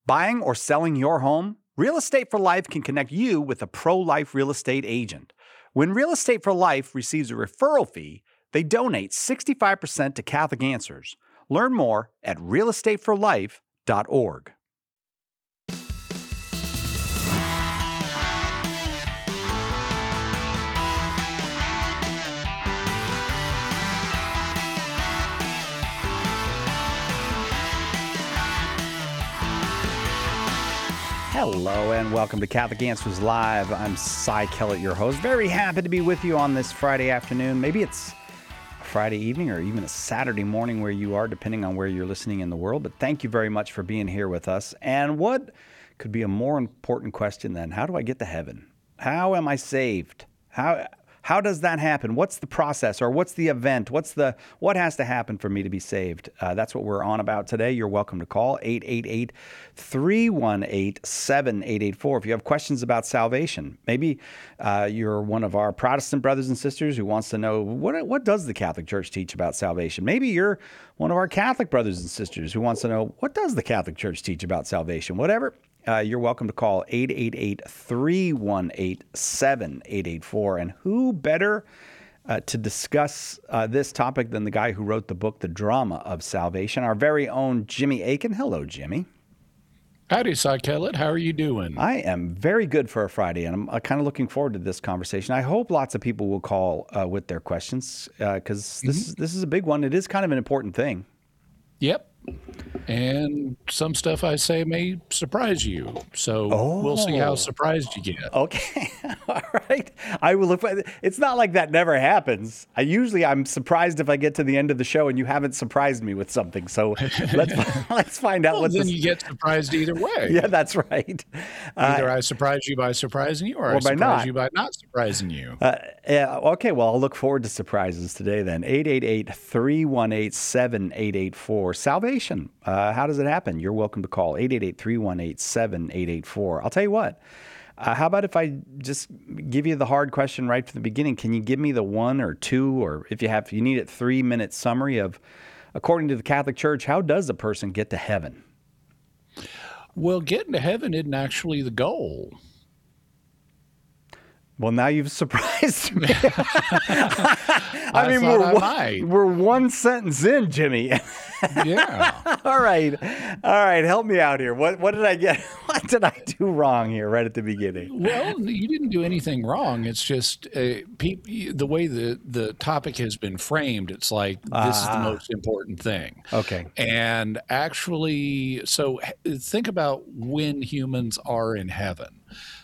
Buying or selling your home? Real Estate for Life can connect you with a pro-life real estate agent. When Real Estate for Life receives a referral fee, they donate 65% to Catholic Answers. Learn more at realestateforlife.org. Hello and welcome to Catholic Answers Live. I'm Cy Kellett, your host. Very happy to be with you on this Friday afternoon. Maybe it's a Friday evening or even a Saturday morning where you are, depending on where you're listening in the world. But thank you very much for being here with us. And what could be a more important question than how do I get to heaven? How am I saved? How does that happen? What's the process or what's the event? What has to happen for me to be saved? That's what we're on about today. You're welcome to call 888-318-7884 if you have questions about salvation. Maybe you're one of our Protestant brothers and sisters who wants to know what does the Catholic Church teach about salvation? Maybe you're one of our Catholic brothers and sisters who wants to know what does the Catholic Church teach about salvation? Whatever. You're welcome to call 888-318-7884. And who better to discuss this topic than the guy who wrote the book, The Drama of Salvation, our very own Jimmy Akin. Hello, Jimmy. Howdy, Cy Kellett. How are you doing? I am very good for a Friday, and I'm kind of looking forward to this conversation. I hope lots of people will call with their questions because this is a big one. It is kind of an important thing. Yep. And some stuff I say may surprise you. So we'll see how surprised you get. Okay. All right. I will look. It's not like that never happens. I'm surprised if I get to the end of the show and you haven't surprised me with something. So let's find out well, then you get surprised either way. Yeah, that's right. Either I surprise you by surprising you or I surprise you by not surprising you. Yeah. Okay. Well, I'll look forward to surprises today then. 888-318-7884. Salvation. How does it happen? You're welcome to call 888-318-7884. I'll tell you what. How about if I just give you the hard question right from the beginning? Can you give me the 1 or 2, or if you need it, 3-minute summary of, according to the Catholic Church, how does a person get to heaven? Well, getting to heaven isn't actually the goal. Well, now you've surprised me. I mean, we're one sentence in, Jimmy. Yeah. All right. Help me out here. What did I get? What did I do wrong here right at the beginning? Well, you didn't do anything wrong. It's just the way the topic has been framed. It's like this is the most important thing. Okay. And actually, so think about when humans are in heaven.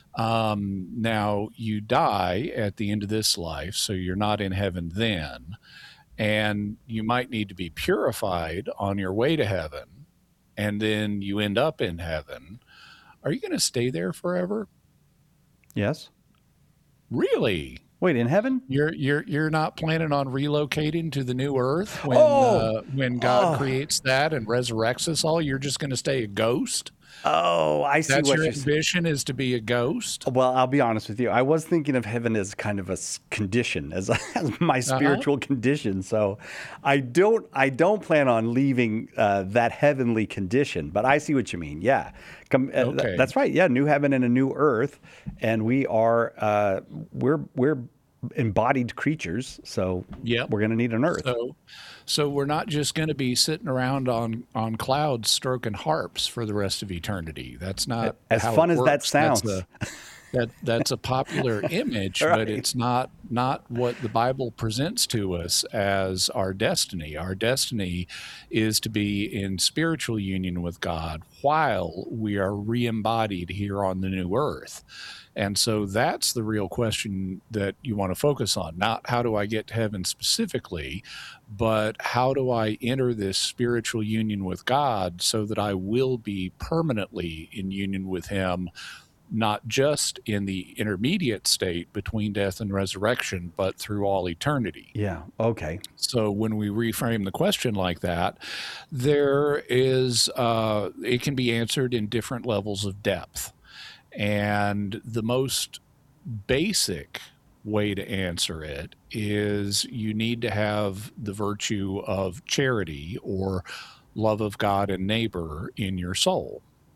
Now you die at the end of this life, so you're not in heaven then, and you might need to be purified on your way to heaven, and then you end up in heaven. Are you going to stay there forever? Yes. Really? Wait, in heaven? You're not planning on relocating to the new earth when God creates that and resurrects us all? You're just going to stay a ghost? Oh, I see. That's what your you're ambition is to be a ghost? Well, I'll be honest with you. I was thinking of heaven as kind of a condition, as my spiritual condition. So I don't plan on leaving that heavenly condition. But I see what you mean. Yeah, Okay. That's right. Yeah, new heaven and a new earth, and we are we're embodied creatures. So Yep. we're going to need an earth. So we're not just going to be sitting around on clouds stroking harps for the rest of eternity. That's not as how fun it as works. that sounds. That's a popular image, Right. but it's not what the Bible presents to us as our destiny. Our destiny is to be in spiritual union with God while we are re-embodied here on the new earth. And so that's the real question that you want to focus on. Not how do I get to heaven specifically, but how do I enter this spiritual union with God so that I will be permanently in union with Him, not just in the intermediate state between death and resurrection, but through all eternity. Yeah. Okay. So when we reframe the question like that, there is, it can be answered in different levels of depth. And the most basic way to answer it is you need to have the virtue of charity or love of God and neighbor in your soul.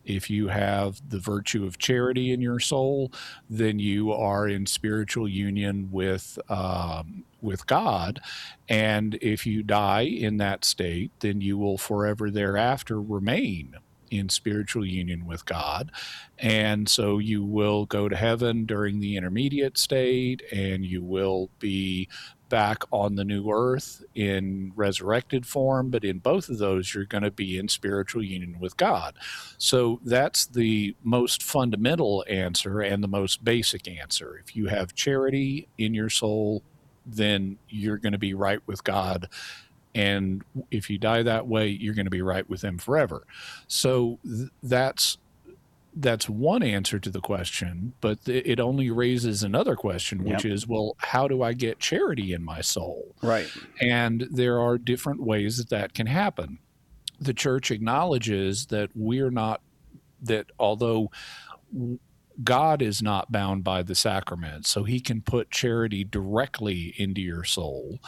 If you have the virtue of charity in your soul, then you are in spiritual union with God. And if you die in that state, then you will forever thereafter remain in spiritual union with God. And so you will go to heaven during the intermediate state, and you will be back on the new earth in resurrected form. But in both of those, you're going to be in spiritual union with God. So that's the most fundamental answer and the most basic answer. If you have charity in your soul, then you're going to be right with God. And if you die that way, you're going to be right with him forever. So that's one answer to the question, but it only raises another question, which is, well, how do I get charity in my soul? Right. And there are different ways that can happen. The church acknowledges that although God is not bound by the sacrament, so he can put charity directly into your soul.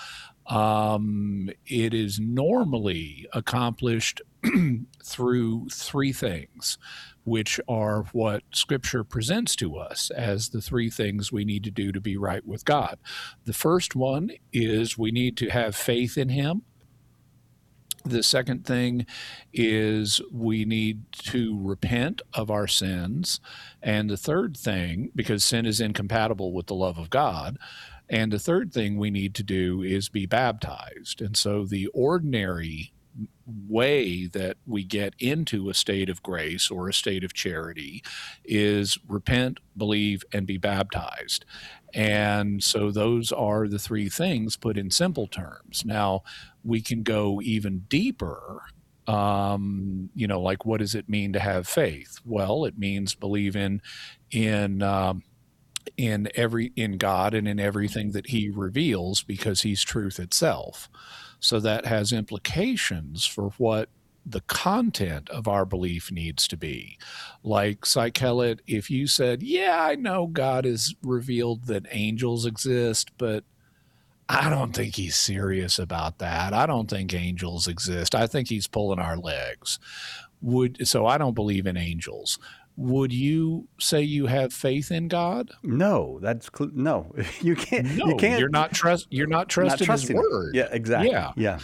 It is normally accomplished through three things, which are what Scripture presents to us as the three things we need to do to be right with God. The first one is we need to have faith in him. The second thing is we need to repent of our sins. And the third thing, because sin is incompatible with the love of God, and the third thing we need to do is be baptized. And so the ordinary way that we get into a state of grace or a state of charity is repent, believe, and be baptized. And so those are the three things put in simple terms. Now, we can go even deeper. Like, what does it mean to have faith? Well, it means believe in God and in everything that he reveals, because he's truth itself. So that has implications for what the content of our belief needs to be. Like, Psychelet, if you said, yeah, I know God has revealed that angels exist, but I don't think he's serious about that. I don't think angels exist. I think he's pulling our legs. So I don't believe in angels. Would you say you have faith in God? No, no. You can't. No, you can't. You're not trusting his word. Yeah, exactly. Yeah.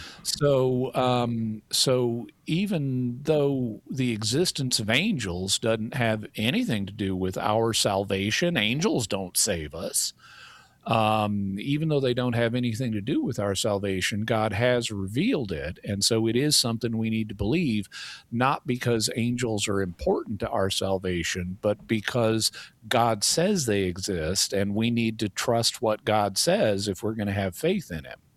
So even though the existence of angels doesn't have anything to do with our salvation, angels don't save us. Even though they don't have anything to do with our salvation, God has revealed it. And so it is something we need to believe, not because angels are important to our salvation, but because God says they exist, and we need to trust what God says if we're going to have faith in him.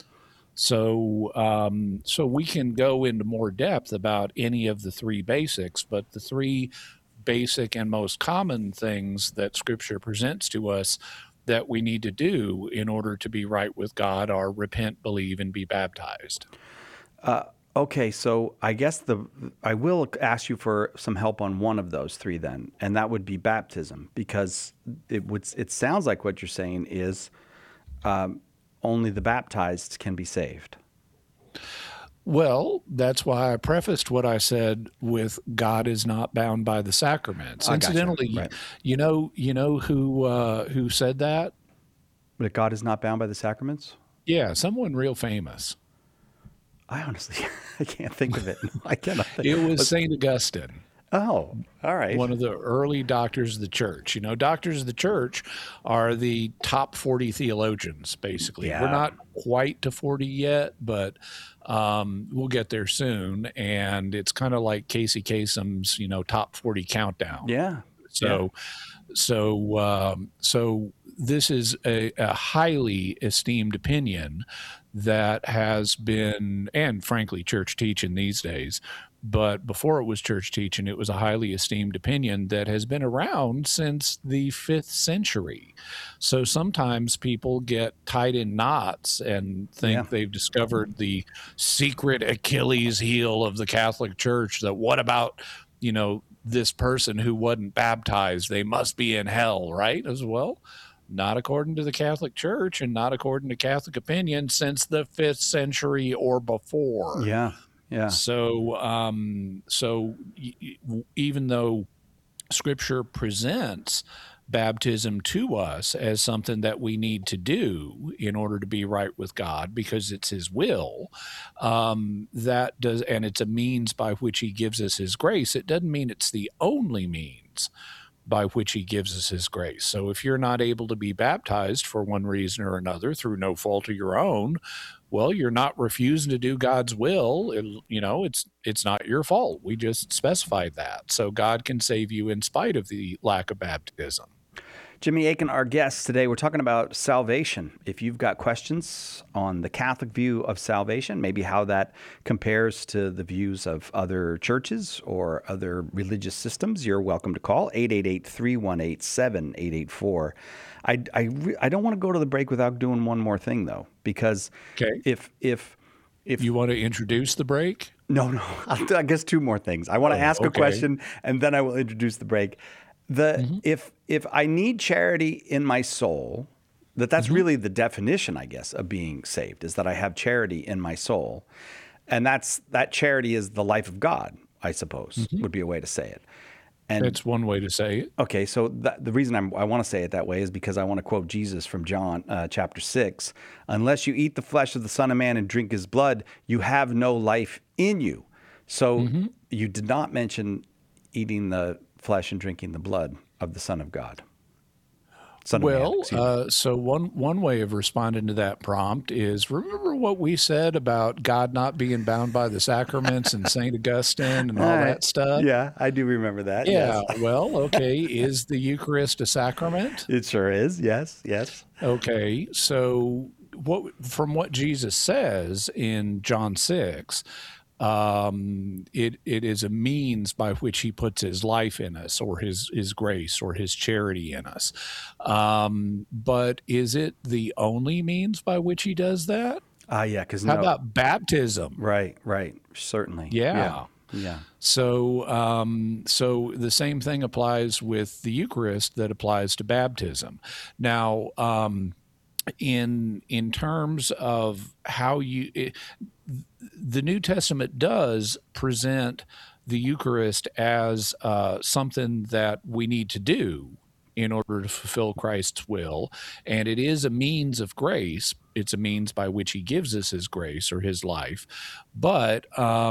So we can go into more depth about any of the three basics, but the three basic and most common things that Scripture presents to us that we need to do in order to be right with God are repent, believe, and be baptized. Okay, so I guess I will ask you for some help on one of those three then, and that would be baptism, because it sounds like what you're saying is only the baptized can be saved. Well, that's why I prefaced what I said with God is not bound by the sacraments. Incidentally, right. you know who said that? That God is not bound by the sacraments? Yeah, someone real famous. I honestly, I can't think of it. I cannot think. It was St. Augustine. Oh, all right. One of the early doctors of the church. Doctors of the church are the top 40 theologians, basically. Yeah. We're not quite to 40 yet, but we'll get there soon. And it's kind of like Casey Kasem's, top 40 countdown. Yeah. So this is a highly esteemed opinion that has been, and frankly, church teaching these days. But before it was church teaching, it was a highly esteemed opinion that has been around since the 5th century. So sometimes people get tied in knots and think they've discovered the secret Achilles heel of the Catholic Church, that what about, this person who wasn't baptized? They must be in hell, right? As well. Not according to the Catholic Church and not according to Catholic opinion since the 5th century or before. Yeah. Yeah. Even though Scripture presents baptism to us as something that we need to do in order to be right with God because it's His will, and it's a means by which He gives us His grace. It doesn't mean it's the only means by which He gives us His grace. So if you're not able to be baptized for one reason or another through no fault of your own, well, you're not refusing to do God's will. It's not your fault. We just specified that. So God can save you in spite of the lack of baptism. Jimmy Akin, our guest today, we're talking about salvation. If you've got questions on the Catholic view of salvation, maybe how that compares to the views of other churches or other religious systems, you're welcome to call 888-318-7884. I don't want to go to the break without doing one more thing, though, because if you want to introduce the break? No, I guess two more things. I want to ask a question, and then I will introduce the break. If I need charity in my soul, that's really the definition, I guess, of being saved, is that I have charity in my soul. And that charity is the life of God, I suppose, would be a way to say it. And that's one way to say it. Okay, so the reason I want to say it that way is because I want to quote Jesus from John chapter 6. Unless you eat the flesh of the Son of Man and drink His blood, you have no life in you. So you did not mention eating the flesh and drinking the blood of the Son of God. So one way of responding to that prompt is, remember what we said about God not being bound by the sacraments and St. Augustine and all that stuff? Yeah, I do remember that. Yeah, yes. Well, okay, is the Eucharist a sacrament? It sure is, yes. Okay, so from what Jesus says in John 6, it is a means by which He puts His life in us, or his grace, or His charity in us. But is it the only means by which He does that? Yeah. How about baptism? Right. Certainly. Yeah. So the same thing applies with the Eucharist that applies to baptism. Now, in terms of how the New Testament does present the Eucharist as something that we need to do in order to fulfill Christ's will, and it is a means of grace. It's a means by which He gives us His grace or His life, but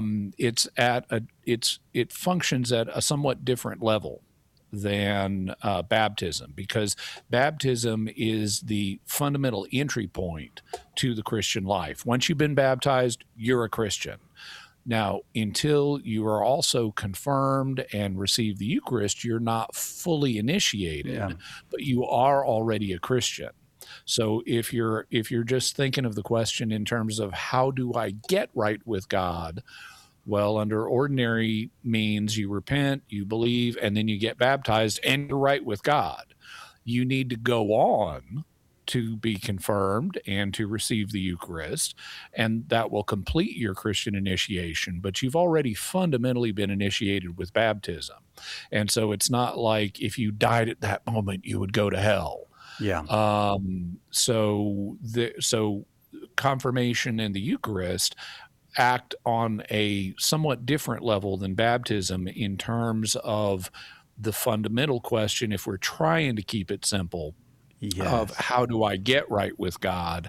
it functions at a somewhat different level than baptism, because baptism is the fundamental entry point to the Christian life. Once you've been baptized, you're a Christian. Now, until you are also confirmed and receive the Eucharist, you're not fully initiated, but you are already a Christian. So if you're just thinking of the question in terms of how do I get right with God, well, under ordinary means, you repent, you believe, and then you get baptized, and you're right with God. You need to go on to be confirmed and to receive the Eucharist, and that will complete your Christian initiation. But you've already fundamentally been initiated with baptism. And so it's not like if you died at that moment, you would go to hell. Yeah. So confirmation and the Eucharist act on a somewhat different level than baptism in terms of the fundamental question, if we're trying to keep it simple, of how do I get right with God?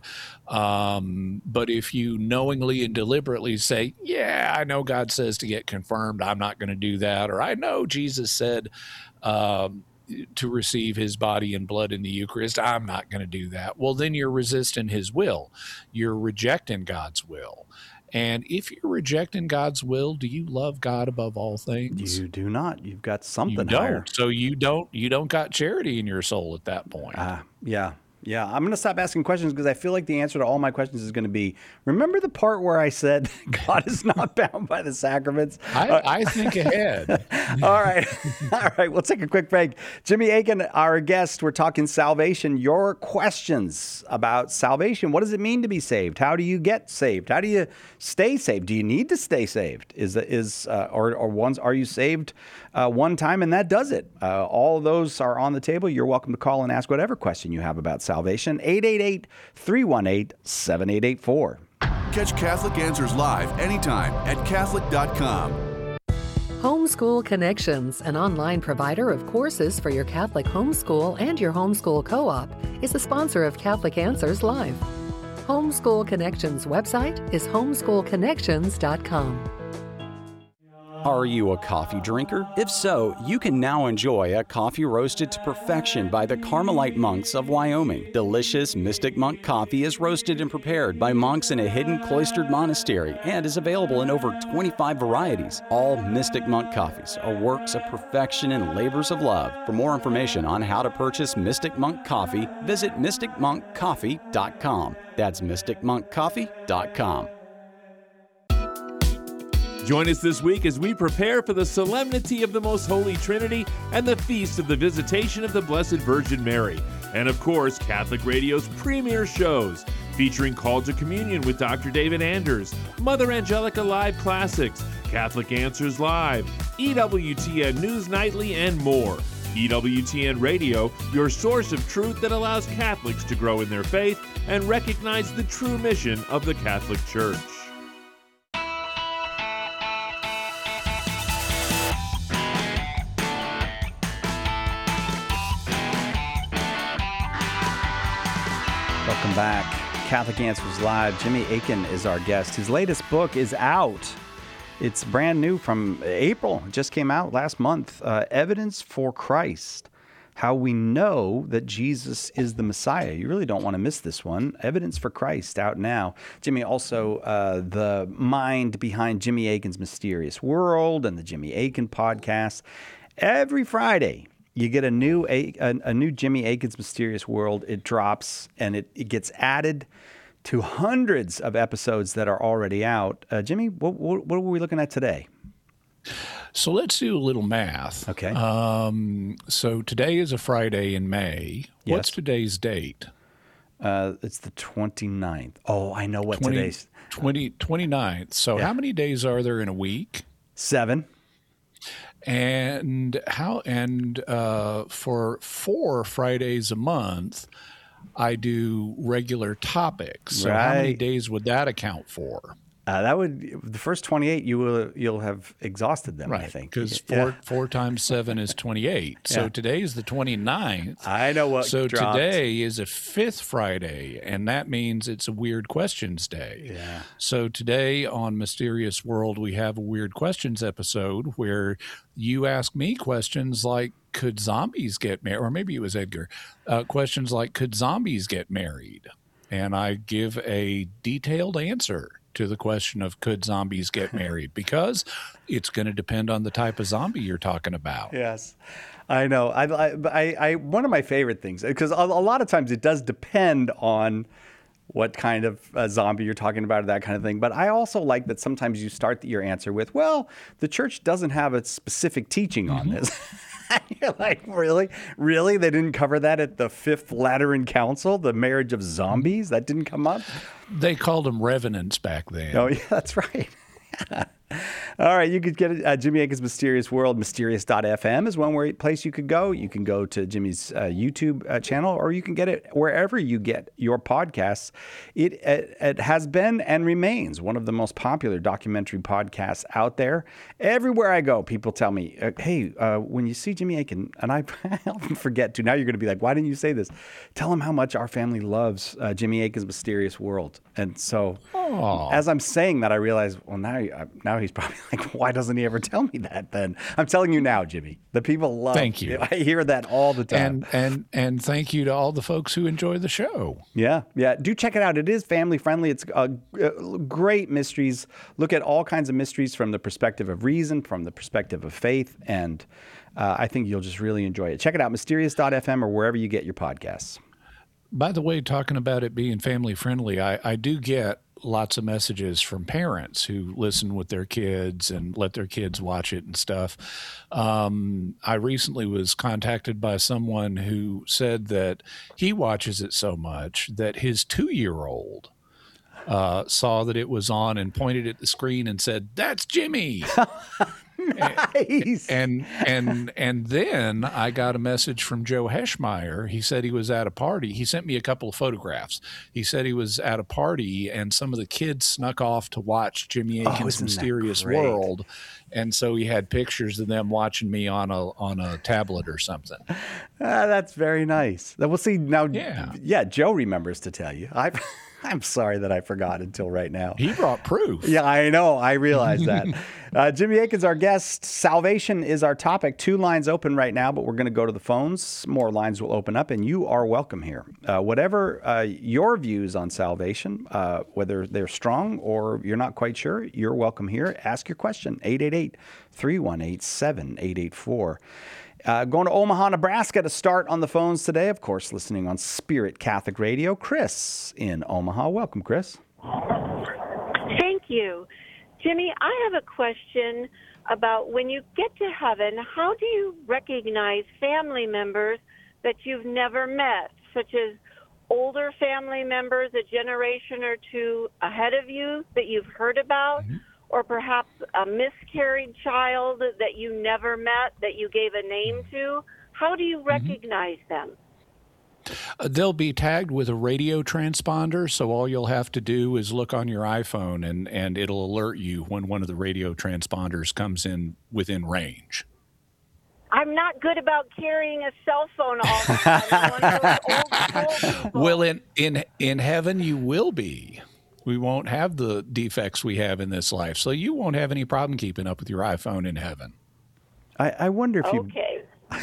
But if you knowingly and deliberately say, yeah, I know God says to get confirmed, I'm not going to do that, or I know Jesus said to receive His body and blood in the Eucharist, I'm not going to do that. Well, then you're resisting His will. You're rejecting God's will. And if you're rejecting God's will, do you love God above all things? You do not. You've got something You don't. higher. So you don't got charity in your soul at that point. Yeah. I'm going to stop asking questions because I feel like the answer to all my questions is going to be, remember the part where I said God is not bound by the sacraments? I think ahead. All right. We'll take a quick break. Jimmy Akin, our guest, we're talking salvation. Your questions about salvation. What does it mean to be saved? How do you get saved? How do you stay saved? Do you need to stay saved? Are you saved one time and that does it? All of those are on the table. You're welcome to call and ask whatever question you have about salvation. 888-318-7884. Catch Catholic Answers live anytime at Catholic.com. Homeschool Connections, an online provider of courses for your Catholic homeschool and your homeschool co-op, is a sponsor of Catholic Answers Live. Homeschool Connections website is homeschoolconnections.com. Are you a coffee drinker? If so, you can now enjoy a coffee roasted to perfection by the Carmelite monks of Wyoming. Delicious Mystic Monk coffee is roasted and prepared by monks in a hidden cloistered monastery and is available in over 25 varieties. All Mystic Monk coffees are works of perfection and labors of love. For more information on how to purchase Mystic Monk coffee, visit mysticmonkcoffee.com. That's mysticmonkcoffee.com. Join us this week as we prepare for the solemnity of the Most Holy Trinity and the feast of the Visitation of the Blessed Virgin Mary. And of course, Catholic Radio's premier shows, featuring Call to Communion with Dr. David Anders, Mother Angelica Live Classics, Catholic Answers Live, EWTN News Nightly, and more. EWTN Radio, your source of truth that allows Catholics to grow in their faith and recognize the true mission of the Catholic Church. Welcome back. Catholic Answers Live. Jimmy Akin is our guest. His latest book is out. It's brand new from April. It just came out last month. Evidence for Christ. How we know that Jesus is the Messiah. You really don't want to miss this one. Evidence for Christ, out now. Jimmy, also the mind behind Jimmy Akin's Mysterious World and the Jimmy Akin podcast. Every Friday, you get a new Jimmy Akin's Mysterious World. It drops and it gets added to hundreds of episodes that are already out. Jimmy, what were we looking at today? So let's do a little math. Okay. So today is a Friday in May. Yes. What's today's date? It's the 29th. Oh, I know what today's. 29th. So how many days are there in a week? 7. And for 4 Fridays a month, I do regular topics. So how many days would that account for? That would, the first 28, you'll have exhausted them, right, I think. Because 4 times 7 is 28. So today is the 29th. I know what So dropped. today is a 5th Friday, and that means it's a Weird Questions Day. Yeah. So today on Mysterious World, we have a Weird Questions episode where you ask me questions like, could zombies get married? Or maybe it was Edgar. Questions like, could zombies get married? And I give a detailed answer to the question of could zombies get married, because it's going to depend on the type of zombie you're talking about. Yes, I know. I one of my favorite things, because a lot of times it does depend on what kind of zombie you're talking about, or that kind of thing. But I also like that sometimes you start your answer with, well, the church doesn't have a specific teaching on this. You're like, really? Really? They didn't cover that at the Fifth Lateran Council, the marriage of zombies? That didn't come up? They called them revenants back then. Oh, yeah, that's right. All right, you could get Jimmy Akin's Mysterious World. Mysterious.fm is one place you could go. You can go to Jimmy's YouTube channel, or you can get it wherever you get your podcasts. It has been and remains one of the most popular documentary podcasts out there. Everywhere I go, people tell me, hey, when you see Jimmy Akin, and I often forget to, now you're going to be like, why didn't you say this? Tell him how much our family loves Jimmy Akin's Mysterious World. And so as I'm saying that, I realize, well, now he's probably like, why doesn't he ever tell me that then? I'm telling you now, Jimmy. The people love. Thank you. I hear that all the time. And thank you to all the folks who enjoy the show. Yeah. Do check it out. It is family friendly. It's great mysteries. Look at all kinds of mysteries from the perspective of reason, from the perspective of faith, and I think you'll just really enjoy it. Check it out, mysterious.fm or wherever you get your podcasts. By the way, talking about it being family friendly, I do get lots of messages from parents who listen with their kids and let their kids watch it and stuff. I recently was contacted by someone who said that he watches it so much that his 2-year-old saw that it was on and pointed at the screen and said, "That's Jimmy." Nice. And then I got a message from Joe Heschmeyer. He said he was at a party. He sent me a couple of photographs. He said he was at a party and some of the kids snuck off to watch Jimmy Akin's Mysterious World. And so he had pictures of them watching me on a tablet or something. That's very nice. We'll see now. Yeah. Joe remembers to tell you. I'm sorry that I forgot until right now. He brought proof. Yeah, I know. I realize that. Jimmy Akin's our guest. Salvation is our topic. 2 lines open right now, but we're going to go to the phones. More lines will open up, and you are welcome here. Whatever your views on salvation, whether they're strong or you're not quite sure, you're welcome here. Ask your question. 888-318-7884. Going to Omaha, Nebraska to start on the phones today. Of course, listening on Spirit Catholic Radio. Chris in Omaha. Welcome, Chris. Thank you. Jimmy, I have a question about when you get to heaven, how do you recognize family members that you've never met, such as older family members a generation or two ahead of you that you've heard about? Mm-hmm. Or perhaps a miscarried child that you never met, that you gave a name to? How do you recognize them? They'll be tagged with a radio transponder, so all you'll have to do is look on your iPhone, and it'll alert you when one of the radio transponders comes in within range. I'm not good about carrying a cell phone all the time. I'm one of those old people. Well, in heaven you will be. We won't have the defects we have in this life, so you won't have any problem keeping up with your iPhone in heaven. I wonder if you... Okay.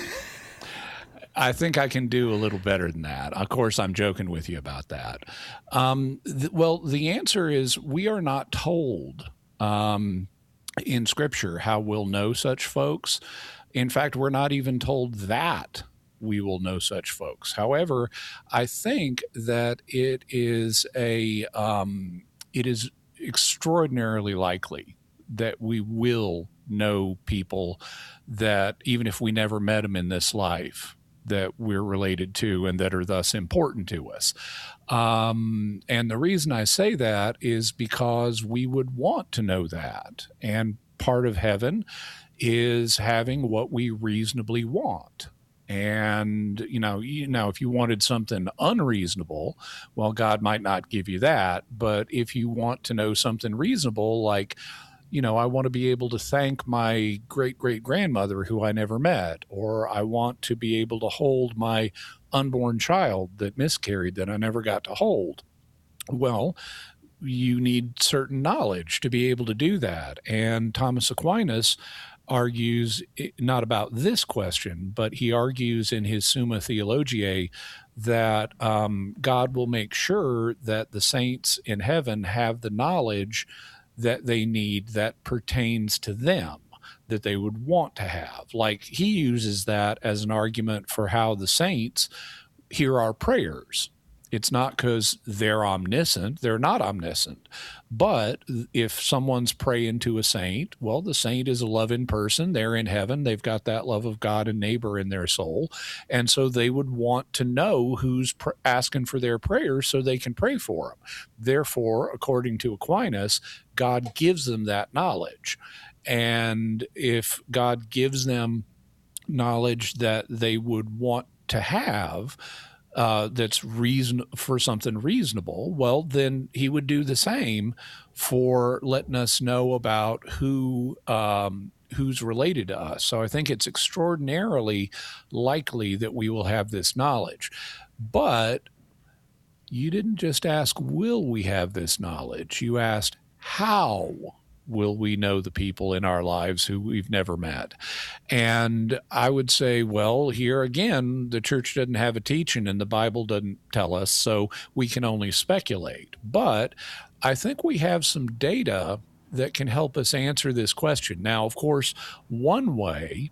I think I can do a little better than that. Of course, I'm joking with you about that. Well, the answer is we are not told in Scripture how we'll know such folks. In fact, we're not even told that we will know such folks. However, I think that it is extraordinarily likely that we will know people that, even if we never met them in this life, that we're related to and that are thus important to us. And the reason I say that is because we would want to know that. And part of heaven is having what we reasonably want. And, if you wanted something unreasonable, well, God might not give you that. But if you want to know something reasonable, like, I want to be able to thank my great-great-grandmother who I never met, or I want to be able to hold my unborn child that miscarried that I never got to hold. Well, you need certain knowledge to be able to do that. And Thomas Aquinas argues not about this question, but he argues in his Summa Theologiae that God will make sure that the saints in heaven have the knowledge that they need that pertains to them, that they would want to have. Like, he uses that as an argument for how the saints hear our prayers. It's not because they're omniscient. They're not omniscient. But if someone's praying to a saint, well, the saint is a loving person. They're in heaven. They've got that love of God and neighbor in their soul. And so they would want to know who's asking for their prayers so they can pray for them. Therefore, according to Aquinas, God gives them that knowledge. And if God gives them knowledge that they would want to have, that's for something reasonable, well, then he would do the same for letting us know about who's related to us. So I think it's extraordinarily likely that we will have this knowledge. But you didn't just ask, will we have this knowledge? You asked, how will we know the people in our lives who we've never met? And I would say, well, here again, the church doesn't have a teaching and the Bible doesn't tell us, so we can only speculate. But I think we have some data that can help us answer this question. Now, of course, one way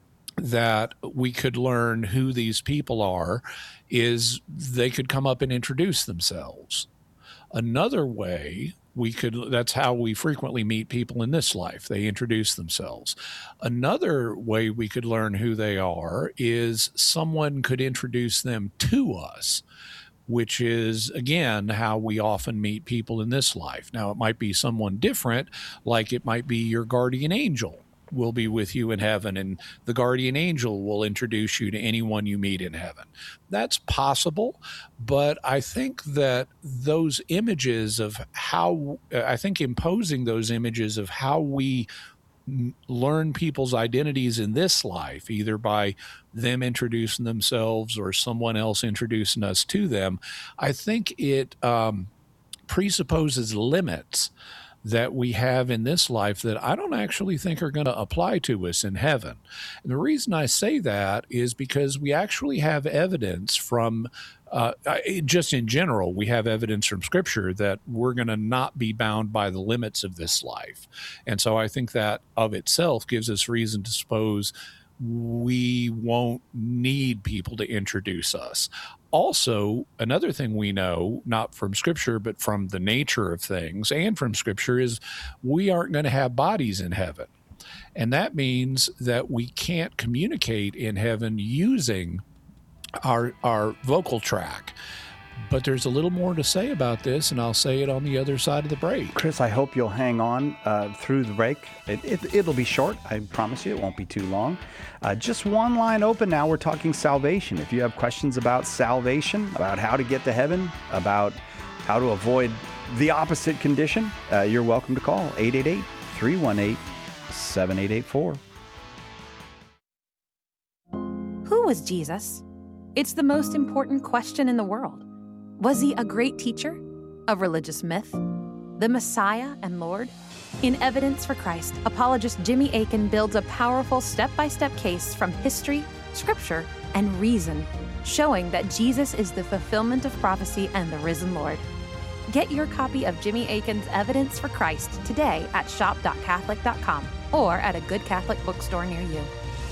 that we could learn who these people are is they could come up and introduce themselves. Another way that's how we frequently meet people in this life. They introduce themselves. Another way we could learn who they are is someone could introduce them to us, which is, again, how we often meet people in this life. Now, it might be someone different, like it might be your guardian angel, will be with you in heaven, and the guardian angel will introduce you to anyone you meet in heaven. That's possible, but I think that those images of imposing those images of how we learn people's identities in this life, either by them introducing themselves or someone else introducing us to them, I think it presupposes limits that we have in this life that I don't actually think are going to apply to us in heaven. And the reason I say that is because we actually have evidence from, just in general, we have evidence from Scripture that we're going to not be bound by the limits of this life. And so I think that of itself gives us reason to suppose we won't need people to introduce us. Also, another thing we know, not from Scripture, but from the nature of things and from Scripture, is we aren't going to have bodies in heaven. And that means that we can't communicate in heaven using our vocal tract. But there's a little more to say about this, and I'll say it on the other side of the break. Chris, I hope you'll hang on through the break. It'll be short. I promise you it won't be too long. Just one line open now. We're talking salvation. If you have questions about salvation, about how to get to heaven, about how to avoid the opposite condition, you're welcome to call 888-318-7884. Who was Jesus? It's the most important question in the world. Was he a great teacher? A religious myth? The Messiah and Lord? In Evidence for Christ, apologist Jimmy Akin builds a powerful step-by-step case from history, Scripture, and reason, showing that Jesus is the fulfillment of prophecy and the risen Lord. Get your copy of Jimmy Akin's Evidence for Christ today at shop.catholic.com or at a good Catholic bookstore near you.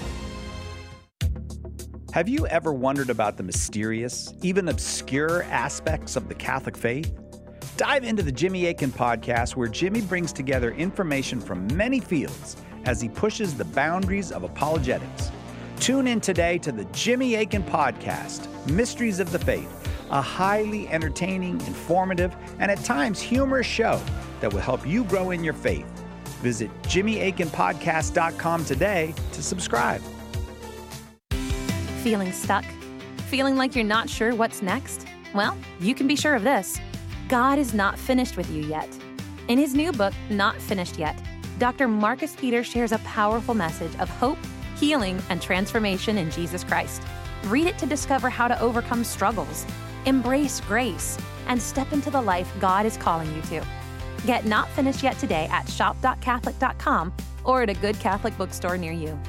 Have you ever wondered about the mysterious, even obscure aspects of the Catholic faith? Dive into the Jimmy Akin podcast, where Jimmy brings together information from many fields as he pushes the boundaries of apologetics. Tune in today to the Jimmy Akin podcast, Mysteries of the Faith, a highly entertaining, informative, and at times humorous show that will help you grow in your faith. Visit JimmyAkinPodcast.com today to subscribe. Feeling stuck? Feeling like you're not sure what's next? Well, you can be sure of this. God is not finished with you yet. In his new book, Not Finished Yet, Dr. Marcus Peter shares a powerful message of hope, healing, and transformation in Jesus Christ. Read it to discover how to overcome struggles, embrace grace, and step into the life God is calling you to. Get Not Finished Yet today at shop.catholic.com or at a good Catholic bookstore near you.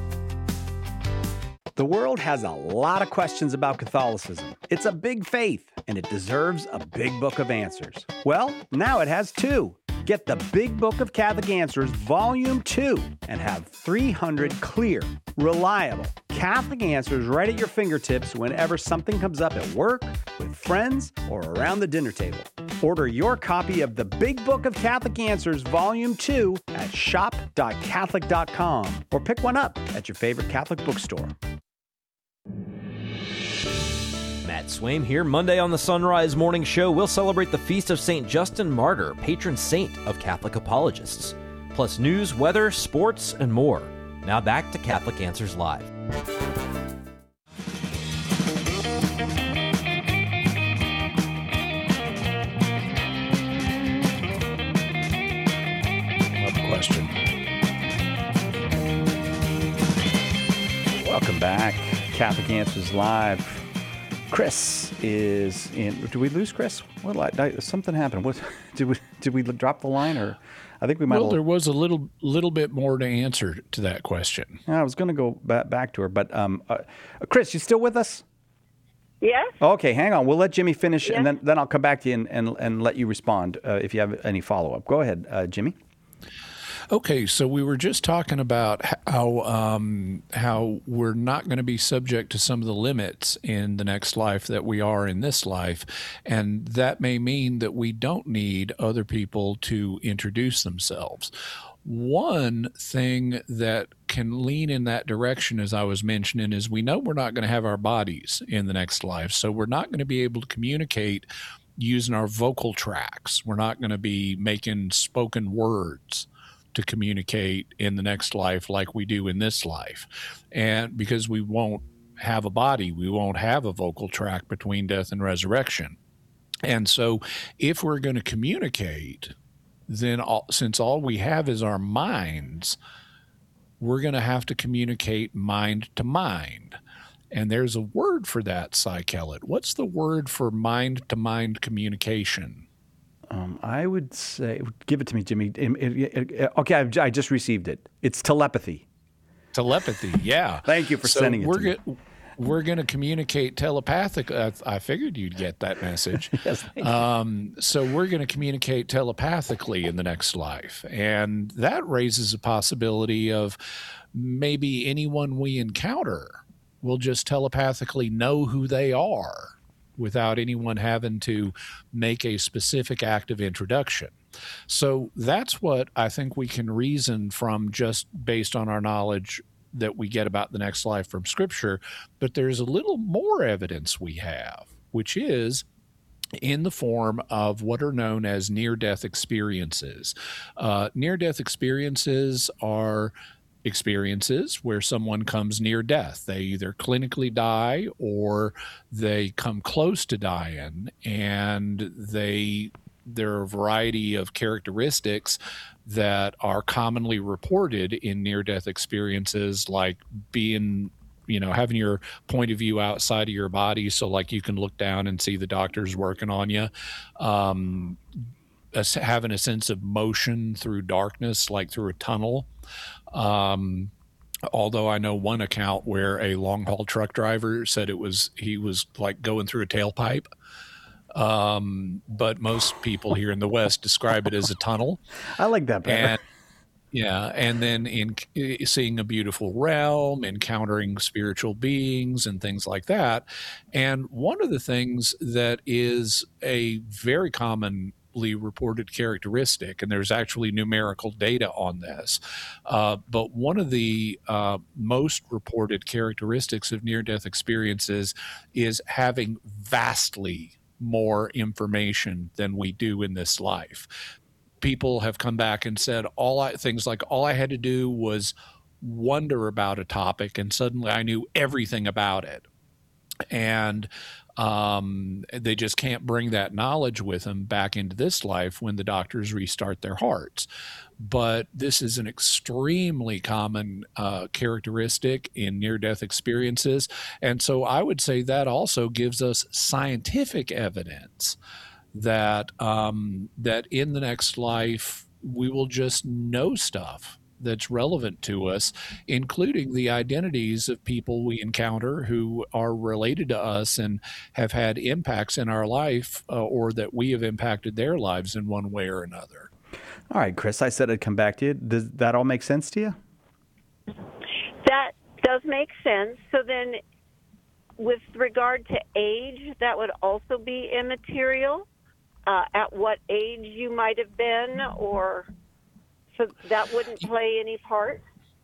The world has a lot of questions about Catholicism. It's a big faith, and it deserves a big book of answers. Well, now it has two. Get the Big Book of Catholic Answers, Volume 2, and have 300 clear, reliable Catholic answers right at your fingertips whenever something comes up at work, with friends, or around the dinner table. Order your copy of the Big Book of Catholic Answers, Volume 2 at shop.catholic.com, or pick one up at your favorite Catholic bookstore. Matt Swaim here. Monday on the Sunrise Morning Show, we'll celebrate the feast of St. Justin Martyr, patron saint of Catholic apologists. Plus news, weather, sports, and more. Now back to Catholic Answers Live. Question. Welcome back. Catholic Answers Live. Chris is in. Did we lose Chris? Something happened. What did we drop the line, or I think we might. Well, there was a little bit more to answer to that question. I was going to go back to her, but Chris, you still with us? Yes. Okay, hang on. We'll let Jimmy finish, Yes. and then I'll come back to you and let you respond if you have any follow up. Go ahead, Jimmy. Okay, so we were just talking about how we're not going to be subject to some of the limits in the next life that we are in this life, and that may mean that we don't need other people to introduce themselves. One thing that can lean in that direction, as I was mentioning, is we know we're not going to have our bodies in the next life, so we're not going to be able to communicate using our vocal tracts. We're not going to be making spoken words to communicate in the next life like we do in this life. And because we won't have a body, we won't have a vocal tract between death and resurrection. And so if we're going to communicate, then since all we have is our minds, we're going to have to communicate mind to mind. And there's a word for that, Cy Kellett. What's the word for mind to mind communication? I would say, give it to me, Jimmy. Okay, I just received it. It's telepathy. Telepathy, yeah. Thank you for sending it to me. We're going to communicate telepathically. I figured you'd get that message. Yes, thank you. So we're going to communicate telepathically in the next life. And that raises a possibility of maybe anyone we encounter will just telepathically know who they are without anyone having to make a specific act of introduction. So that's what I think we can reason from just based on our knowledge that we get about the next life from Scripture. But there's a little more evidence we have, which is in the form of what are known as near-death experiences. Near-death experiences are experiences where someone comes near death. They either clinically die or they come close to dying, and there are a variety of characteristics that are commonly reported in near-death experiences, like being, having your point of view outside of your body, so like you can look down and see the doctors working on you, having a sense of motion through darkness, like through a tunnel. Although I know one account where a long-haul truck driver said he was like going through a tailpipe. But most people here in the West describe it as a tunnel. I like that better. And then in seeing a beautiful realm, encountering spiritual beings and things like that. And one of the things that is a very commonly reported characteristic, and there's actually numerical data on this, but one of the most reported characteristics of near-death experiences is having vastly more information than we do in this life. People have come back and said all I had to do was wonder about a topic and suddenly I knew everything about it. And they just can't bring that knowledge with them back into this life when the doctors restart their hearts. But this is an extremely common characteristic in near-death experiences. And so I would say that also gives us scientific evidence that that in the next life we will just know stuff that's relevant to us, including the identities of people we encounter who are related to us and have had impacts in our life, or that we have impacted their lives in one way or another. All right, Chris, I said I'd come back to you. Does that all make sense to you? That does make sense. So then with regard to age, that would also be immaterial? At what age you might have been, or... So that wouldn't play any part?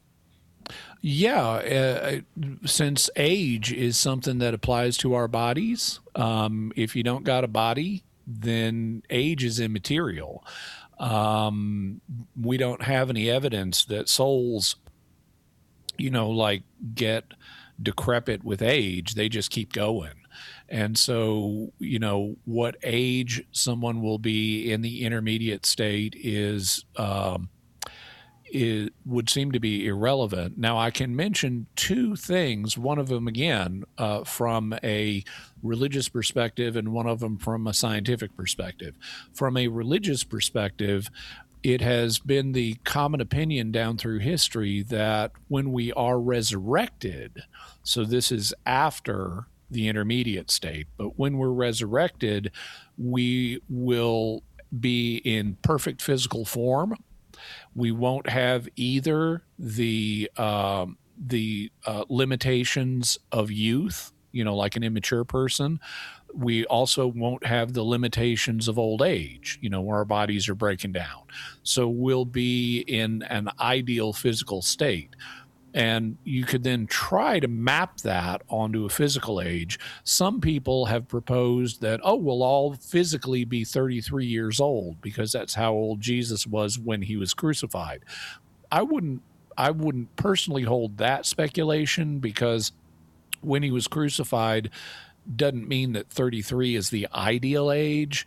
Yeah, since age is something that applies to our bodies, if you don't got a body, then age is immaterial. We don't have any evidence that souls, get decrepit with age. They just keep going. And so, what age someone will be in the intermediate state it would seem to be irrelevant. Now, I can mention two things, one of them, again, from a religious perspective and one of them from a scientific perspective. From a religious perspective, it has been the common opinion down through history that when we are resurrected, so this is after the intermediate state, but when we're resurrected, we will be in perfect physical form. We won't have either the limitations of youth, like an immature person. We also won't have the limitations of old age, where our bodies are breaking down. So we'll be in an ideal physical state. And you could then try to map that onto a physical age. Some people have proposed that, we'll all physically be 33 years old because that's how old Jesus was when he was crucified. I wouldn't personally hold that speculation, because when he was crucified doesn't mean that 33 is the ideal age.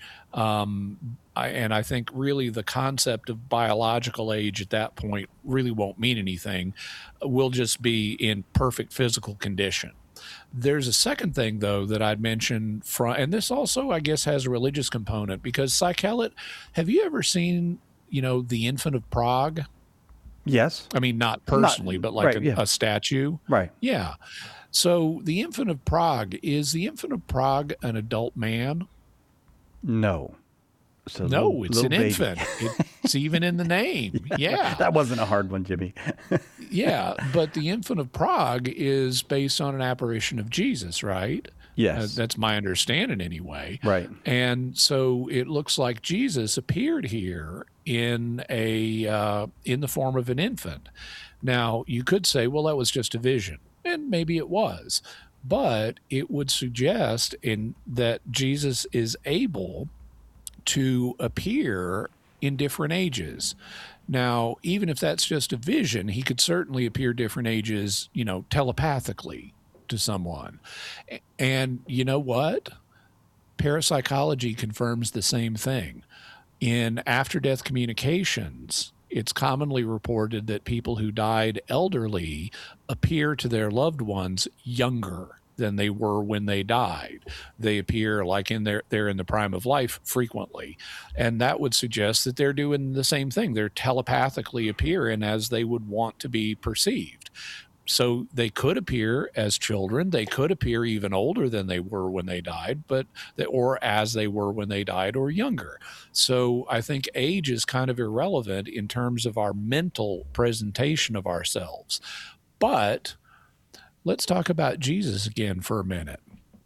And I think really the concept of biological age at that point really won't mean anything. We'll just be in perfect physical condition. There's a second thing, though, that I'd mention, and this also, I guess, has a religious component, because Cy Kellett, have you ever seen, the Infant of Prague? Yes. I mean, not personally, but like a statue. Right. Yeah. So the Infant of Prague, is the Infant of Prague an adult man? No. It's an infant. It's even in the name. Yeah. That wasn't a hard one, Jimmy. Yeah, but the Infant of Prague is based on an apparition of Jesus, right? Yes. That's my understanding anyway. Right. And so it looks like Jesus appeared here in the form of an infant. Now, you could say, well, that was just a vision, and maybe it was, but it would suggest that Jesus is able to appear in different ages. Now, even if that's just a vision, he could certainly appear different ages, telepathically to someone. And you know what? Parapsychology confirms the same thing. In after-death communications, it's commonly reported that people who died elderly appear to their loved ones younger than they were when they died. They appear like they're in the prime of life frequently. And that would suggest that they're doing the same thing. They're telepathically appearing as they would want to be perceived. So they could appear as children. They could appear even older than they were when they died, or as they were when they died, or younger. So I think age is kind of irrelevant in terms of our mental presentation of ourselves. But let's talk about Jesus again for a minute.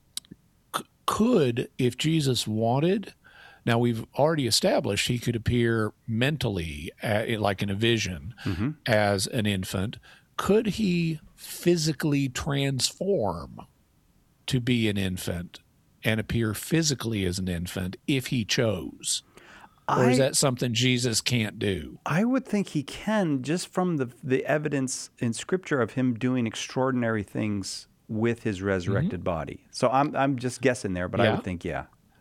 Could, if Jesus wanted, now we've already established he could appear mentally, like in a vision, as an infant. Could he physically transform to be an infant and appear physically as an infant if he chose? Or is that something Jesus can't do? I would think he can, just from the evidence in Scripture of him doing extraordinary things with his resurrected body. So I'm just guessing there, but I would think,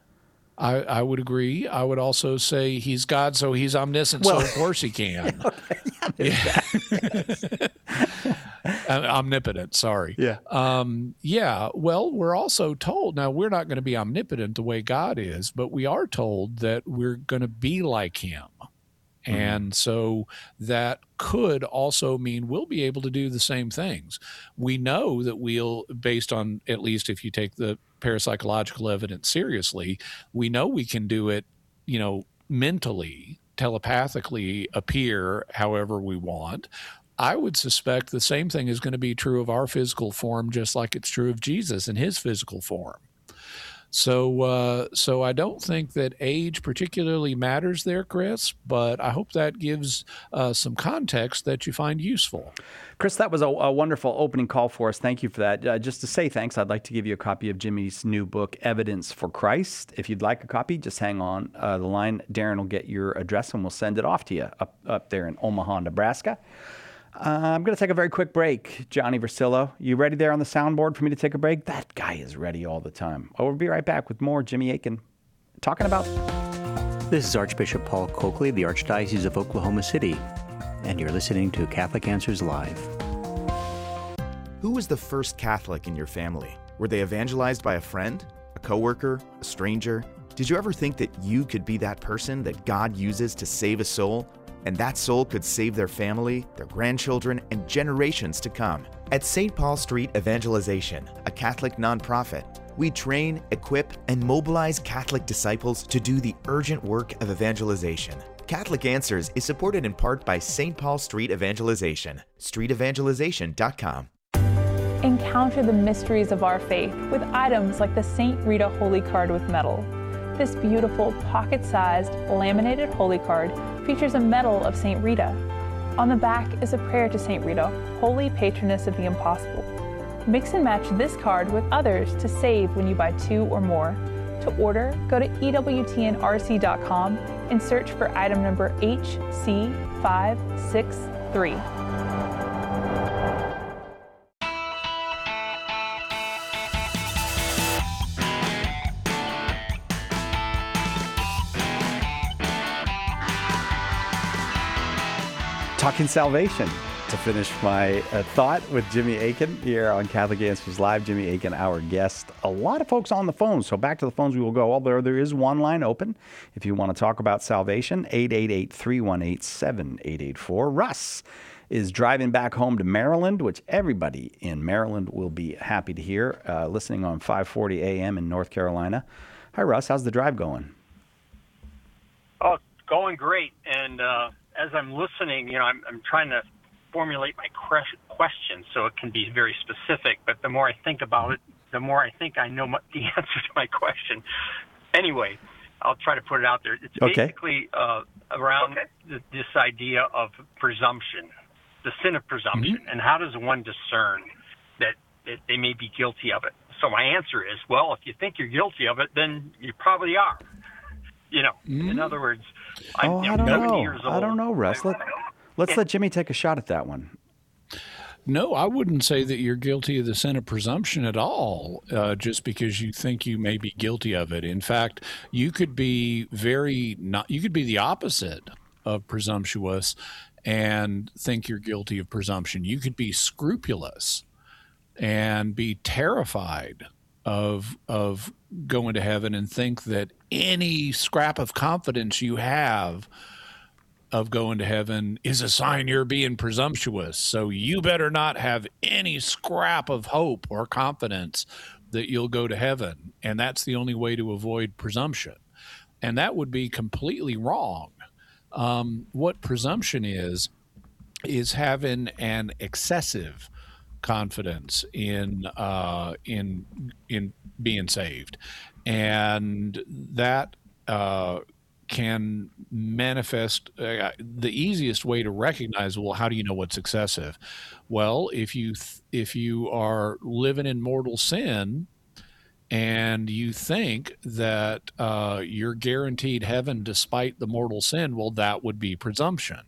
I would agree. I would also say he's God, so he's omniscient, so of course he can. Omnipotent, sorry. Well, we're also told, now we're not going to be omnipotent the way God is, but we are told that we're going to be like him. And so that could also mean we'll be able to do the same things. We know that we'll, based on, at least if you take the parapsychological evidence seriously, we know we can do it, mentally, telepathically appear however we want. I would suspect the same thing is going to be true of our physical form, just like it's true of Jesus in his physical form. So I don't think that age particularly matters there, Chris, but I hope that gives some context that you find useful. Chris, that was a wonderful opening call for us. Thank you for that. Just to say thanks, I'd like to give you a copy of Jimmy's new book, Evidence for Christ. If you'd like a copy, just hang on the line. Darren will get your address and we'll send it off to you up there in Omaha, Nebraska. I'm going to take a very quick break. Johnny Versillo, you ready there on the soundboard for me to take a break? That guy is ready all the time. We'll be right back with more Jimmy Akin talking about... This is Archbishop Paul Coakley, the Archdiocese of Oklahoma City, and you're listening to Catholic Answers Live. Who was the first Catholic in your family? Were they evangelized by a friend, a coworker, a stranger? Did you ever think that you could be that person that God uses to save a soul? And that soul could save their family, their grandchildren, and generations to come. At St. Paul Street Evangelization, a Catholic nonprofit, we train, equip, and mobilize Catholic disciples to do the urgent work of evangelization. Catholic Answers is supported in part by St. Paul Street Evangelization, streetevangelization.com. Encounter the mysteries of our faith with items like the St. Rita Holy Card with medal. This beautiful pocket-sized laminated holy card features a medal of St. Rita. On the back is a prayer to St. Rita, holy patroness of the impossible. Mix and match this card with others to save when you buy 2 or more. To order, go to EWTNRC.com and search for item number HC563. Talking salvation to finish my thought with Jimmy Akin here on Catholic Answers Live. Jimmy Akin, our guest. A lot of folks on the phone, so back to the phones we will go. Although there is one line open if you want to talk about salvation, 888-318-7884. Russ is driving back home to Maryland, which everybody in Maryland will be happy to hear, listening on 540 AM in North Carolina. Hi, Russ. How's the drive going? Oh, going great. And as I'm listening, I'm trying to formulate my question so it can be very specific. But the more I think about it, the more I think I know the answer to my question. Anyway, I'll try to put it out there. It's basically around this idea of presumption, the sin of presumption, and how does one discern that they may be guilty of it? So my answer is, well, if you think you're guilty of it, then you probably are. In other words, I don't know. I don't know, Russ. Let's let Jimmy take a shot at that one. No, I wouldn't say that you're guilty of the sin of presumption at all, just because you think you may be guilty of it. In fact, you could be you could be the opposite of presumptuous and think you're guilty of presumption. You could be scrupulous and be terrified of going to heaven and think that any scrap of confidence you have of going to heaven is a sign you're being presumptuous. So you better not have any scrap of hope or confidence that you'll go to heaven. And that's the only way to avoid presumption. And that would be completely wrong. What presumption is having an excessive confidence in being saved. And that can manifest the easiest way to recognize, well, how do you know what's excessive? Well, if you are living in mortal sin and you think that you're guaranteed heaven despite the mortal sin, well, that would be presumption.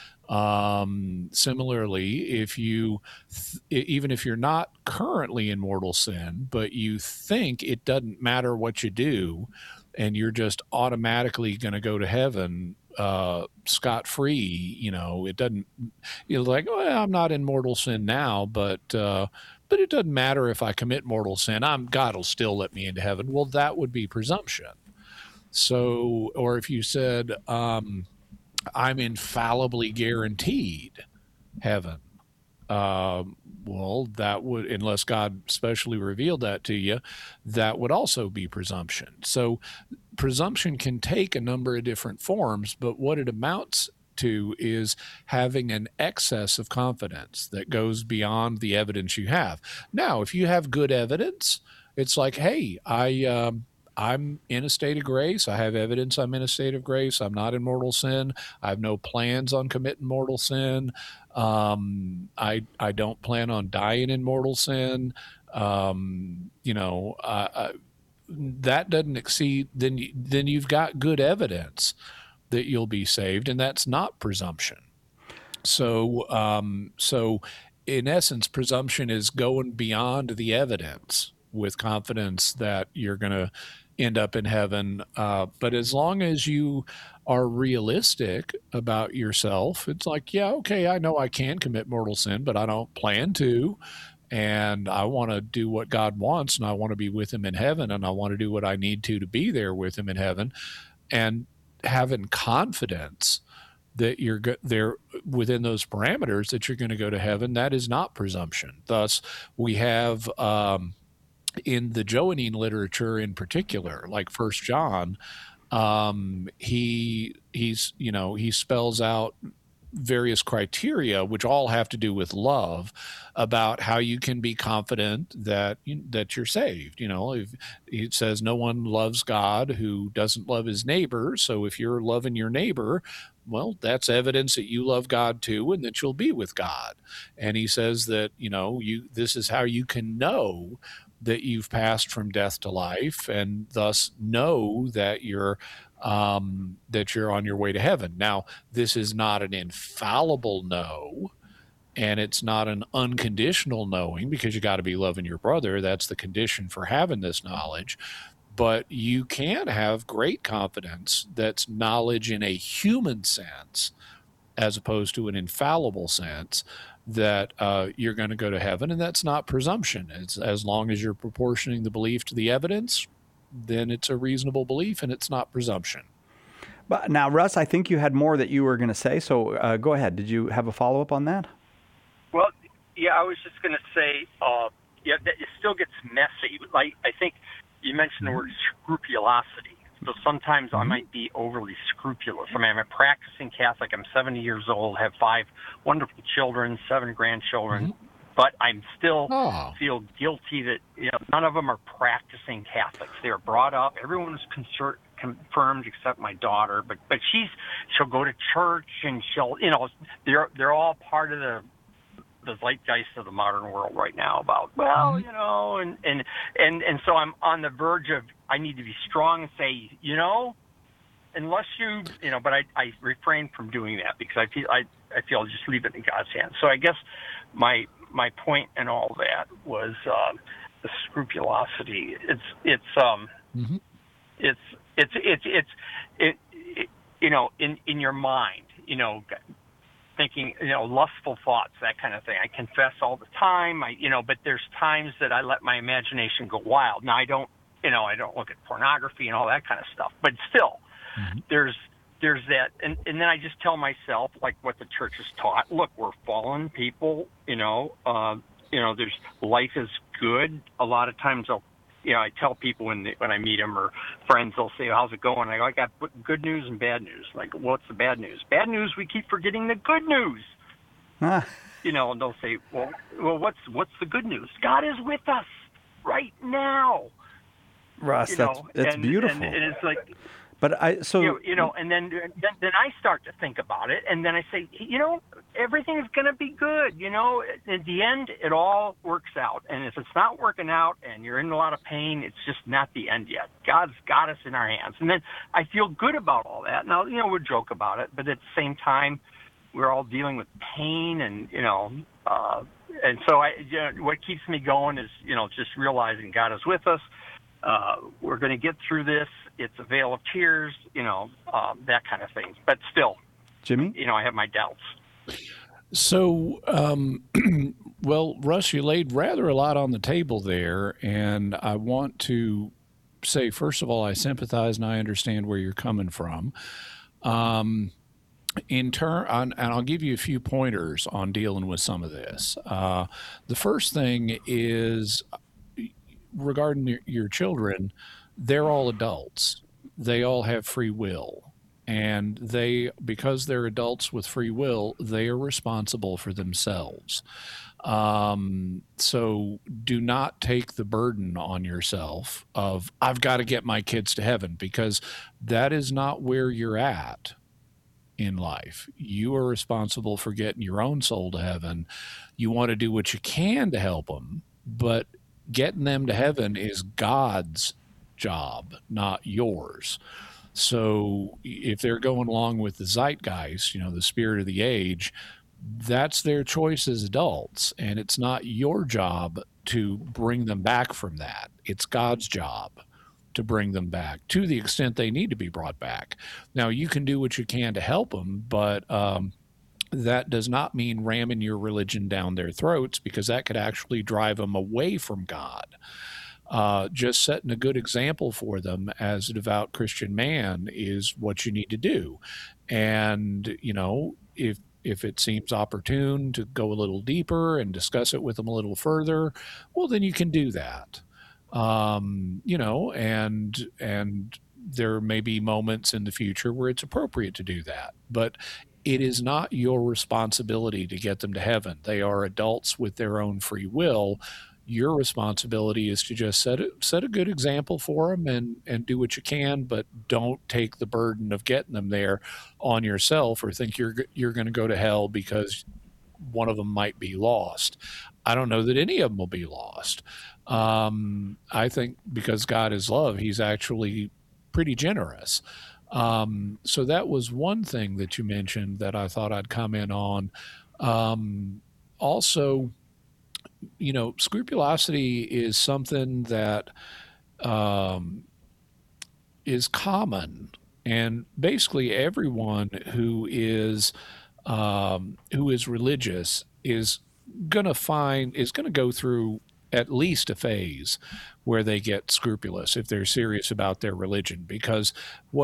Similarly, even if you're not currently in mortal sin, but you think it doesn't matter what you do, and you're just automatically going to go to heaven scot-free, it doesn't, like, well, I'm not in mortal sin now, but it doesn't matter if I commit mortal sin. God will still let me into heaven. Well, that would be presumption. So, or if you said, I'm infallibly guaranteed heaven, well, that would, unless God specially revealed that to you, that would also be presumption. So presumption can take a number of different forms, but what it amounts to is having an excess of confidence that goes beyond the evidence you have. Now, if you have good evidence, it's like, hey, I'm in a state of grace. I have evidence I'm in a state of grace. I'm not in mortal sin. I have no plans on committing mortal sin. I don't plan on dying in mortal sin. That doesn't exceed, then you've got good evidence that you'll be saved, and that's not presumption. So in essence, presumption is going beyond the evidence with confidence that you're going to end up in heaven. But as long as you are realistic about yourself, it's like, yeah, okay, I know I can commit mortal sin, but I don't plan to. And I want to do what God wants, and I want to be with him in heaven, and I want to do what I need to be there with him in heaven. And having confidence that you're there within those parameters that you're going to go to heaven, that is not presumption. Thus, we have in the Johannine literature in particular, like 1 John, he spells out various criteria, which all have to do with love, about how you can be confident that you're saved. If it says no one loves God who doesn't love his neighbor. So if you're loving your neighbor, well, that's evidence that you love God too, and that you'll be with God. And he says that, this is how you can know that you've passed from death to life, and thus know that you're on your way to heaven. Now, this is not an infallible no, and it's not an unconditional knowing, because you got to be loving your brother. That's the condition for having this knowledge. But you can have great confidence that's knowledge in a human sense, as opposed to an infallible sense, that you're going to go to heaven. And that's not presumption. It's as long as you're proportioning the belief to the evidence, then it's a reasonable belief and it's not presumption. But now, Russ, I think you had more that you were going to say, so go ahead. Did you have a follow-up on that? Well, yeah, I was just going to say, that it still gets messy. Like, I think you mentioned the word scrupulosity. So sometimes I might be overly scrupulous. I mean, I'm a practicing Catholic. I'm 70 years old, have 5 wonderful children, 7 grandchildren, but I'm still feel guilty that none of them are practicing Catholics. They were brought up. Everyone was confirmed except my daughter, but she'll go to church, and she'll they're all part of the zeitgeist of the modern world right now about, and so I'm on the verge of, I need to be strong and say, unless but I refrain from doing that, because I feel I'll just leave it in God's hands. So I guess my point in all that was the scrupulosity. In your mind, thinking, lustful thoughts, that kind of thing. I confess all the time. But there's times that I let my imagination go wild. Now I don't look at pornography and all that kind of stuff. But still, there's that, and then I just tell myself, like what the church has taught. Look, we're fallen people. There's life is good. A lot of times I tell people when I meet them, or friends, they'll say, "How's it going?" I go, "I got good news and bad news." Like, what's the bad news? Bad news, we keep forgetting the good news. And they'll say, "Well, what's the good news?" God is with us right now. Russ, that's beautiful. And it's like, but and then I start to think about it, and then I say, everything is going to be good. At the end, it all works out. And if it's not working out and you're in a lot of pain, it's just not the end yet. God's got us in our hands. And then I feel good about all that. Now, we joke about it, but at the same time, we're all dealing with pain, and and so what keeps me going is just realizing God is with us. We're going to get through this. It's a veil of tears, that kind of thing. But still, Jimmy, I have my doubts. So, well, Russ, you laid rather a lot on the table there, and I want to say, first of all, I sympathize and I understand where you're coming from. And I'll give you a few pointers on dealing with some of this. The first thing is, regarding your children, they're all adults. They all have free will. And because they're adults with free will, they are responsible for themselves. So do not take the burden on yourself of, I've got to get my kids to heaven, because that is not where you're at in life. You are responsible for getting your own soul to heaven. You want to do what you can to help them, but getting them to heaven is God's job, not yours. So if they're going along with the zeitgeist, the spirit of the age, that's their choice as adults. And it's not your job to bring them back from that. It's God's job to bring them back to the extent they need to be brought back. Now, you can do what you can to help them, but that does not mean ramming your religion down their throats, because that could actually drive them away from God. Just setting a good example for them as a devout Christian man is what you need to do. And, if it seems opportune to go a little deeper and discuss it with them a little further, well, then you can do that. And there may be moments in the future where it's appropriate to do that. But it is not your responsibility to get them to heaven. They are adults with their own free will. Your responsibility is to just set a good example for them and do what you can, but don't take the burden of getting them there on yourself, or think you're going to go to hell because one of them might be lost. I don't know that any of them will be lost. I think because God is love, he's actually pretty generous. So that was one thing that you mentioned that I thought I'd comment on. Also, scrupulosity is something that is common, and basically everyone who is religious is going to go through at least a phase where they get scrupulous if they're serious about their religion, because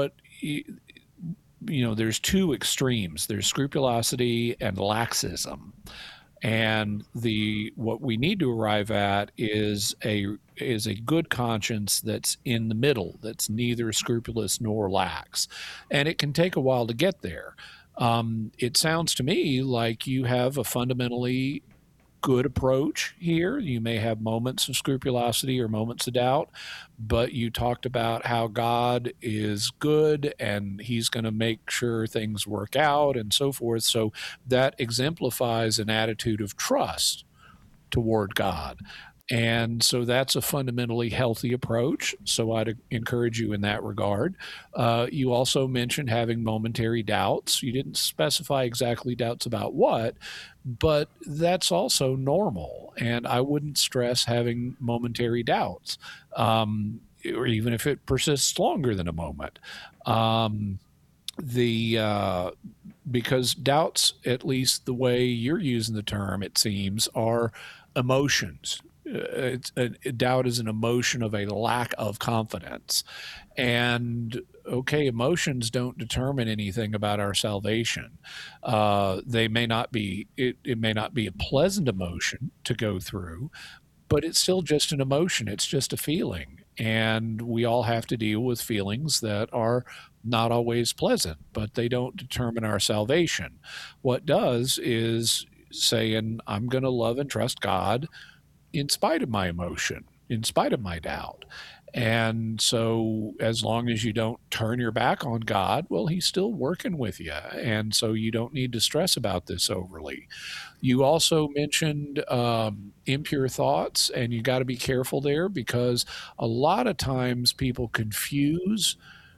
there's two extremes. There's scrupulosity and laxism. And what we need to arrive at is a good conscience that's in the middle, that's neither scrupulous nor lax. And it can take a while to get there. It sounds to me like you have a fundamentally good approach here. You may have moments of scrupulosity or moments of doubt, but you talked about how God is good and he's going to make sure things work out and so forth. So that exemplifies an attitude of trust toward God. And so that's a fundamentally healthy approach. So I'd encourage you in that regard. You also mentioned having momentary doubts. You didn't specify exactly doubts about what, but that's also normal. And I wouldn't stress having momentary doubts, or even if it persists longer than a moment. Because doubts, at least the way you're using the term, it seems, are emotions. Doubt is an emotion of a lack of confidence. And okay, emotions don't determine anything about our salvation. They may not be, it may not be a pleasant emotion to go through, but it's still just an emotion. It's just a feeling. And we all have to deal with feelings that are not always pleasant, but they don't determine our salvation. What does is saying, I'm going to love and trust God in spite of my emotion, in spite of my doubt. And so as long as you don't turn your back on God, well, he's still working with you. And so you don't need to stress about this overly. You also mentioned impure thoughts, and you got to be careful there, because a lot of times people confuse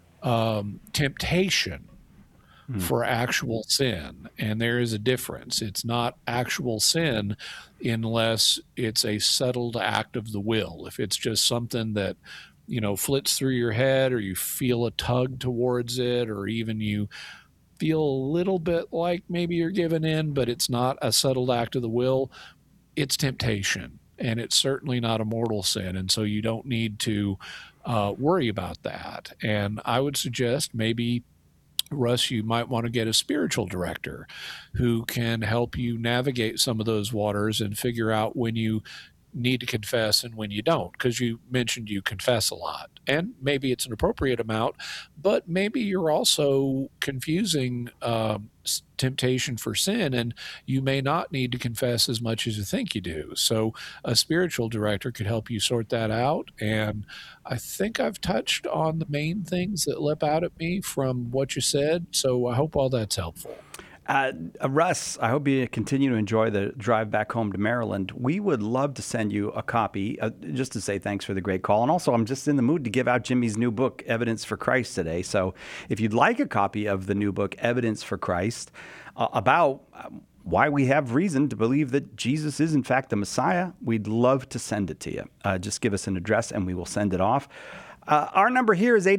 temptation for actual sin. And there is a difference. It's not actual sin unless it's a settled act of the will. If it's just something that, flits through your head, or you feel a tug towards it, or even you feel a little bit like maybe you're giving in, but it's not a settled act of the will, it's temptation. And it's certainly not a mortal sin. And so you don't need to worry about that. And I would suggest maybe, Russ, you might want to get a spiritual director who can help you navigate some of those waters and figure out when you need to confess and when you don't, because you mentioned you confess a lot, and maybe it's an appropriate amount, but maybe you're also confusing temptation for sin, and you may not need to confess as much as you think you do. So a spiritual director could help you sort that out. And I think I've touched on the main things that leap out at me from what you said. So I hope all that's helpful. Russ, I hope you continue to enjoy the drive back home to Maryland. We would love to send you a copy, just to say thanks for the great call. And also, I'm just in the mood to give out Jimmy's new book, Evidence for Christ, today. So if you'd like a copy of the new book, Evidence for Christ, about why we have reason to believe that Jesus is, in fact, the Messiah, we'd love to send it to you. Just give us an address and we will send it off. Our number here is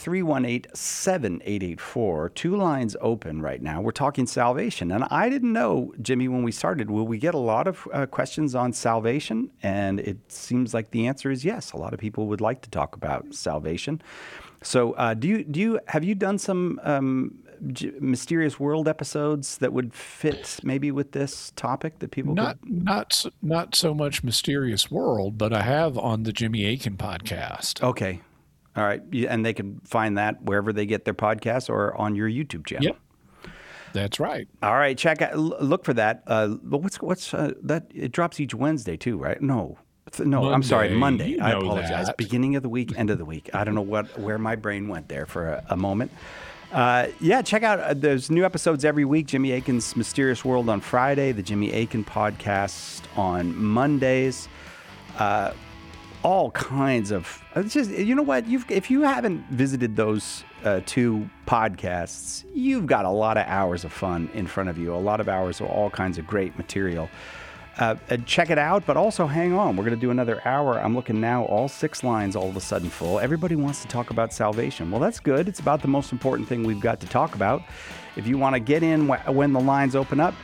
888-318-7884. Two lines open right now. We're talking salvation. And I didn't know, Jimmy, when we started, will we get a lot of questions on salvation? And it seems like the answer is yes. A lot of people would like to talk about salvation. So have you done some Mysterious World episodes that would fit maybe with this topic that people not so much Mysterious World, but I have on the Jimmy Akin podcast. Okay. All right. And they can find that wherever they get their podcasts or on your YouTube channel. Yep. That's right. All right, check out. Look for that. But what's that? It drops each Wednesday too, right? No, I'm sorry, Monday. You I know apologize. that. Beginning of the week, end of the week. I don't know where my brain went there for a moment. Yeah, check out. There's new episodes every week. Jimmy Akin's Mysterious World on Friday, the Jimmy Akin podcast on Mondays. All kinds of. It's just, you know what? If you haven't visited those two podcasts, you've got a lot of hours of fun in front of you. A lot of hours of all kinds of great material. Check it out, but also hang on. We're going to do another hour. I'm looking now, all 6 lines all of a sudden full. Everybody wants to talk about salvation. Well, that's good. It's about the most important thing we've got to talk about. If you want to get in when the lines open up,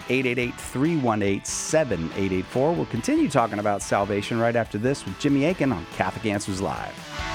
888-318-7884. We'll continue talking about salvation right after this with Jimmy Akin on Catholic Answers Live.